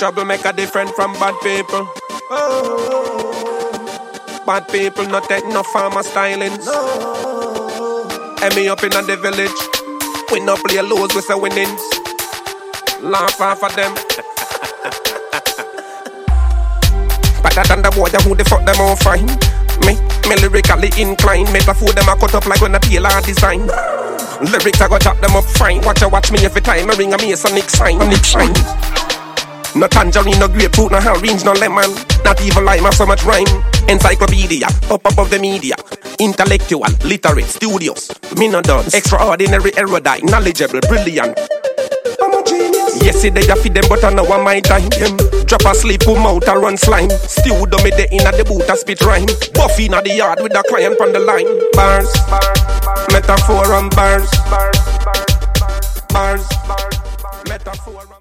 Troublemaker different from bad people. Bad people not take no farmer stylings. Me up in the village. We no play lows, we say winnings. Laugh off of them. Better than the boy who the fuck them all fine. Me lyrically inclined. Metaphor them a cut up like when a tailor design. Lyrics I go chop them up fine. Watch me every time I ring a Masonic sign. No tangerine, no grapefruit, no orange, no lemon. Not even lime, have so much rhyme. Encyclopedia, up above the media. Intellectual, literate, studious. Me no done, extraordinary, erudite, knowledgeable, brilliant. I'm a genius. Yesterday I feed them, but I know I might time them. Drop asleep, put mouth and run slime. Still do me the inna the boot and spit rhyme. Buffy inna the yard with the client on the line. Bars, metaphor and bars. Bars, metaphor.